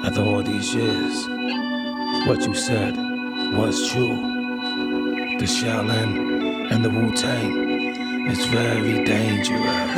After all these years, what you said was true. The Shaolin and the Wu-Tang is very dangerous.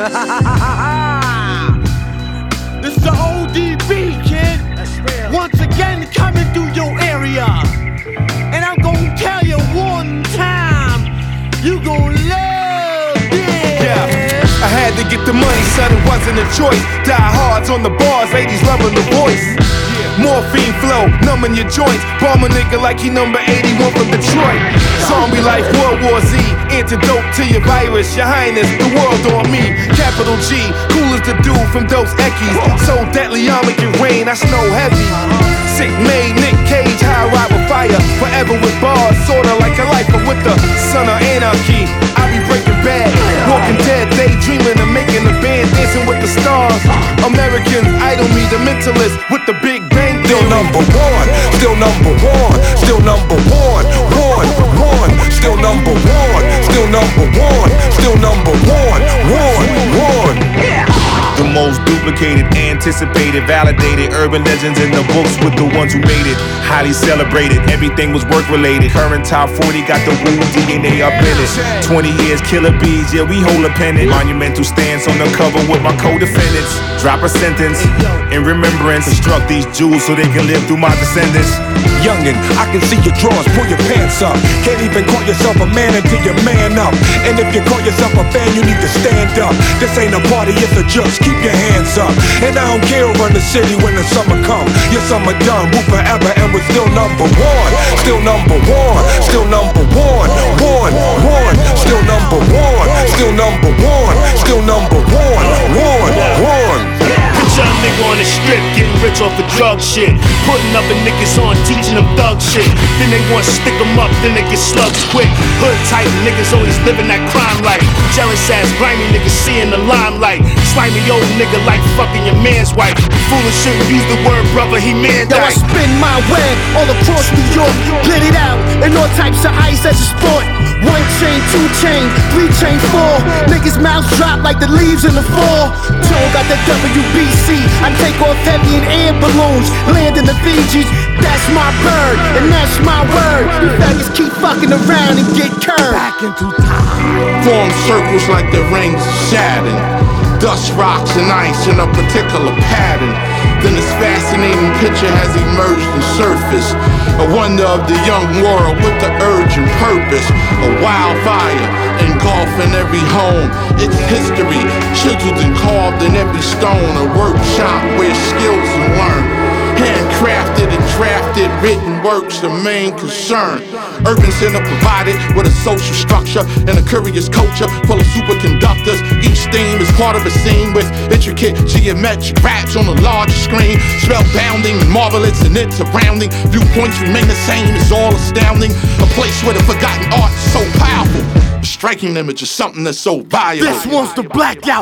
This is the ODB, kid. Once again, coming through your area. And I'm gonna tell you one time, you gon' love this. Yeah, I had to get the money, son, it wasn't a choice. Die hards on the bars, ladies loving the voice. Morphine flow, numbing your joints. Bomb a nigga like he number 81 from Detroit. Zombie life, World War Z. Antidote to your virus, your highness, the world on me. Capital G, cool as the dude from Dos Equis. So deadly, I'll make it rain, I snow heavy. Sick made Nick Cage, high ride with fire. Forever with bars, sorta like a life, but with the son of anarchy. I be breaking bad, walking dead, daydreaming of making a band, dancing with the stars. Americans idol me, the mentalist with the big bang. Still number one, still number one, still number one, one, still number one, still number one, still number one, one. The most duplicated, anticipated, validated urban legends in the books with the ones who made it. Highly celebrated, everything was work related. Current top 40 got the Wu DNA up in it. 20 years, killer bees, yeah, we hold a pennant. Monumental stance on the cover with my co-defendants. Drop a sentence in remembrance. Construct these jewels so they can live through my descendants. Youngin', I can see your drawers, pull your pants up. Can't even call yourself a man until you man up. And if you call yourself a fan, you need to stand up. This ain't a party, it's a just keep your hands up. And I don't care over in the city when the summer come. Your summer done, Wu forever, and we're still number one. Still number one, still number one, one. Still number one, still number one, still number one. Picture a nigga on the strip getting rich off the drug shit. Putting up and niggas on, teaching them thug shit. Then they want to stick them up, then they get slugs quick. Hood type niggas always living that crime life. Jealous ass, grimy niggas seeing the limelight. Slimy old nigga like fucking your man's wife. Foolish shouldn't use the word brother, he man Yo, I died. spin my web all across New York. Split it out in all types of ice as a sport. 1 chain, 2 chain, 3 chain, 4. Niggas' mouths drop like the leaves in the fall. Joe got the WBC. I take off heavy in air balloons, land in the Fijis. That's my bird, and that's my word. You faggots keep fucking around and get curved. Back into time. Form circles like the rings of Saturn. Dust, rocks, and ice in a particular pattern. Then this fascinating picture has emerged and surfaced. A wonder of the young world with the urge and purpose. A wildfire engulfing every home. It's history, chiseled and carved in every stone. A workshop where skills are learned. Handcrafted and drafted, written works, the main concern. Urban center provided with a social structure and a curious culture full of superconductors. Each theme is part of a scene with intricate geometric raps on a larger screen. Spellbounding, marvelous and its surrounding. Viewpoints remain the same, it's all astounding. A place where the forgotten art is so powerful. A striking image of something that's so valuable. This one's the blackout,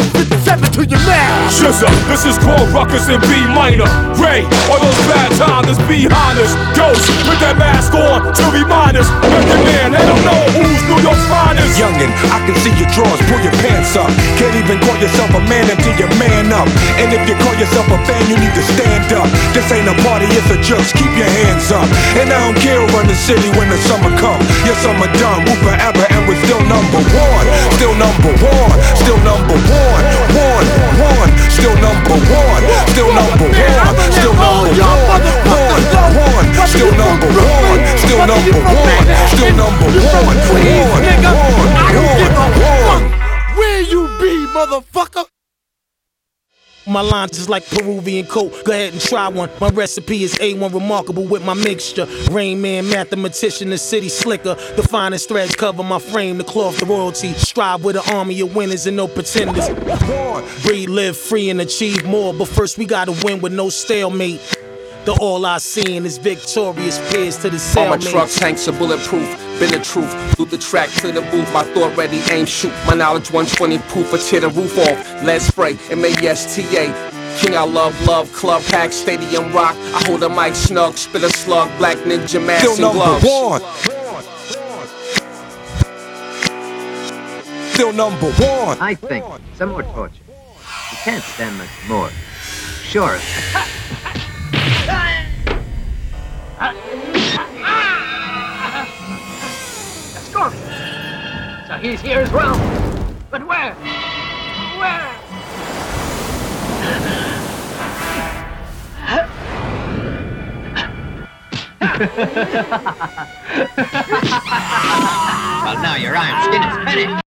357 to your mouth. Shizza, this is called Ruckus in B minor. Ray, all those bad times is behind us. Ghost, put that mask on to remind us. Record man, let them know who's New York's finest. Youngin', I can see your drawers, pull your pants up. Can't even call yourself a man until you man up. And if you call yourself a fan, you need to stand up. This ain't a party, it's a just keep your hands up. And I don't care over in the city when the summer come. Your summer done, Wu forever, and we're still number one. Still number one, still number one, one. Still number one, still number one, still number one, still number one, still number one, still number one, one. Where you be, motherfucker? My lines is like Peruvian coat. Go ahead and try one. My recipe is A1 remarkable with my mixture. Rain Man, mathematician, the city slicker. The finest threads cover my frame, the cloth, the royalty. Strive with an army of winners and no pretenders. Breathe, live free and achieve more. But first we gotta win with no stalemate. The all I seen is victorious peers to the cellmates. All my truck tanks are bulletproof. Been the truth, through the track to the booth. My thought ready, aim, shoot. My knowledge 120 proof, I tear the roof off. Lead spray, M-A-S-T-A. King I love, club pack, stadium rock. I hold a mic snug, spit a slug, black ninja mask and gloves. Still number one. I think some more torture. You can't stand much more. Sure. He's here as well. But where? Where? Well, now your iron skin is finished.